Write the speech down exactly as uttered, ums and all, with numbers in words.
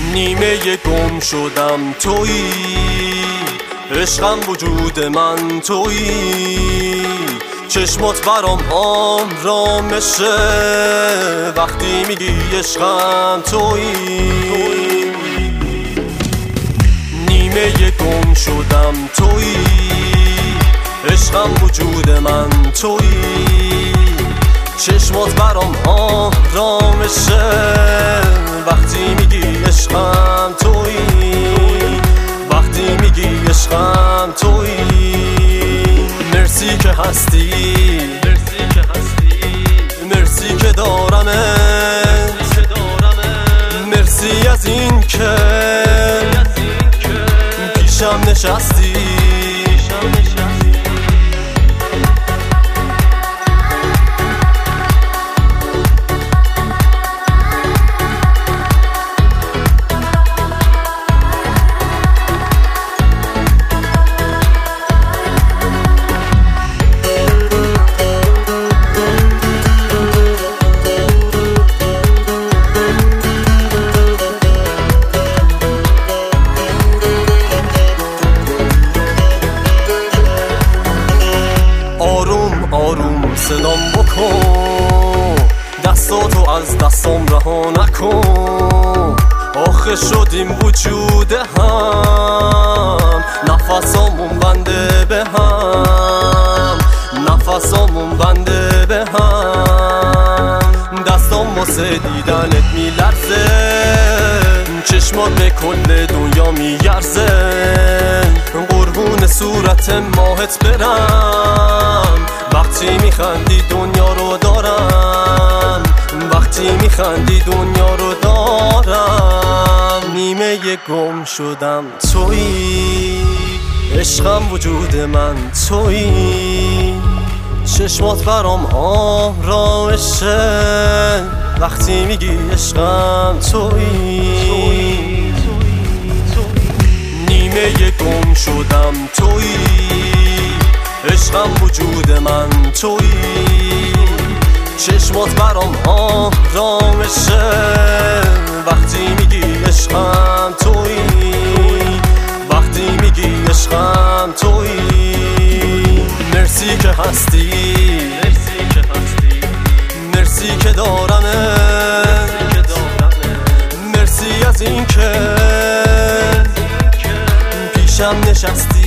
نیمه گم شدم تویی، عشقم وجود من تویی، چشمات برام آرامشه وقتی میگی عشقم تویی. نیمه گم شدم تویی، عشقم وجود من تویی، چشمات برام آرامشه وقتی میگی عشقم تویی، وقتی میگی عشقم تویی. مرسی که هستی، مرسی که هستی، مرسی که دارمت، مرسی از این که پیشم نشستی. آروم صدام بکن، دستاتو از دستام رها نکن. آخه شدیم وجود هم، نفسامون بنده به هم، نفسامون بنده به هم. دستام واسه دیدنت میلرزه، چشمات به کل دنیا میارزه. قربون صورت ماهت برم، وقتی میخندی دنیا رو دارم، وقتی میخندی دنیا رو دارم. نیمه گم شدم تویی، عشقم وجود من تویی، چشمات برام آرامشه وقتی میگی عشقم تویی. نیمه گم شدم تویی، عشقم وجود من تویی، چشمات برام آرامشه وقتی میگی عشقم تویی، وقتی میگی عشقم تویی. مرسی که هستی، مرسی که هستی، مرسی که دارمت، مرسی از این که پیشم نشستی.